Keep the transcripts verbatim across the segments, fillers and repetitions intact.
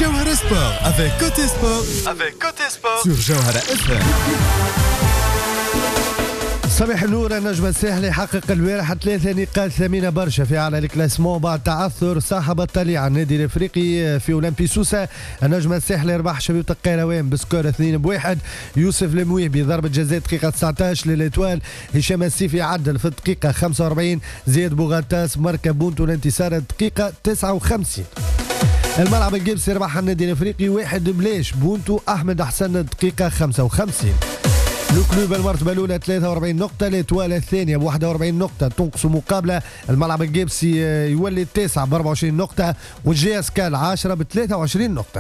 Jawhara Sport avec Côté Sport, avec Côté Sport sur Jawhara اف ام. صباح النور. النجم الساحلي حقق البارح ثلاثة نقاط ثمينة برشا في أعلى الكلاسمون بعد تعثر صاحب الطليعة على النادي الأفريقي في أولمبي سوسة. النجم الساحلي ربح شبيبة القيروان بسكور اثنين بواحد. يوسف المويه بضربة جزاء دقيقة تسعطاش للإتوال. هشام السيفي عدل في الدقيقة خمسة وأربعين. زياد بوغاتاس ماركا بونتو الانتصار الدقيقة تسعة وخمسين. الملعب الجبسي ربح النادي الأفريقي واحد بلاش بونتو أحمد حسن الدقيقة خمسة وخمسين. الكلوب المرتبة الأولى ثلاثة وأربعين نقطة، الإتوال الثانية ب واحد وأربعين نقطة تنقص مقابلة. الملعب الجبسي يولي التاسع ب أربعة وعشرين نقطة، والجي اس كال عشرة ب ثلاثة وعشرين نقطة.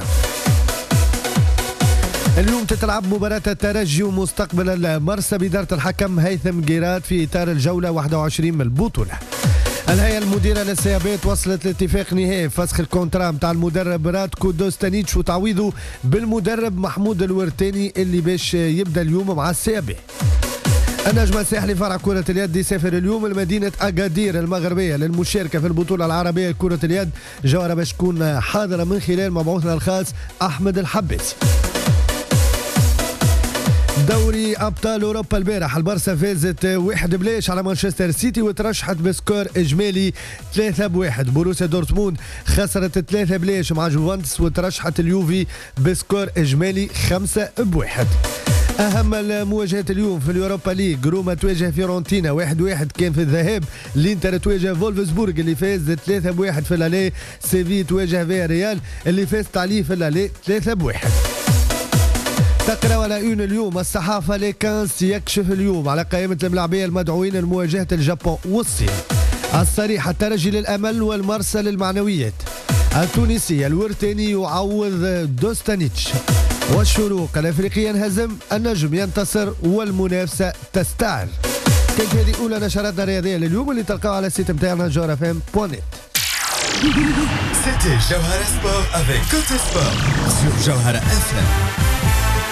اليوم تتلعب مباراة الترجي ومستقبل المرسى بإدارة الحكم هيثم جيرات في إطار الجولة واحد وعشرين من البطولة. الهيئة المديرة للسيابات وصلت لاتفاق نهائي فسخ الكونترا نتاع المدرب راتكو دوستانيتش وتعويضه بالمدرب محمود الورتاني اللي باش يبدا اليوم مع السيابات. النجم الساحلي فرع كرة اليد يسافر اليوم لمدينة أكادير المغربية للمشاركة في البطولة العربية لكرة اليد. جوهرة باش تكون حاضرة من خلال مبعوثنا الخاص أحمد الحباسي. دوري ابطال اوروبا البارح البارسا فازت واحد بلاش على مانشستر سيتي وترشحت بسكور اجمالي ثلاثة بواحد. بوروسيا دورتموند خسرت ثلاثة بلاش مع جوفانتس وترشحت اليوفي بسكور اجمالي خمسة بواحد. اهم المواجهات اليوم في اليوروبا ليج، روما تواجه فيورنتينا واحد واحد كان في الذهاب. لينتر تواجه فولفسبورغ اللي فاز ثلاثة بواحد في الالي. سيفي تواجه فيا ريال اللي فاز عليه في الالي ثلاثة بواحد. تقرا ولا اون اليوم الصحافه ليكانس يكشف اليوم على قائمه الملاعبيه المدعوين لمواجهه اليابان والصين. الصريحه الترجي للامل والمرسى للمعنويات. التونسي الورتاني يعوض دوستانيتش. والشروق الافريقي ينهزم، النجم ينتصر والمنافسه تستعر. كانت هذه اولى نشراتنا الرياضيه لليوم اللي تلقاوها على السيت نتاعنا جوهرة اف ام دوت نت. C'était Jawhara Sport avec Côté Sport sur Jawhara اف ام.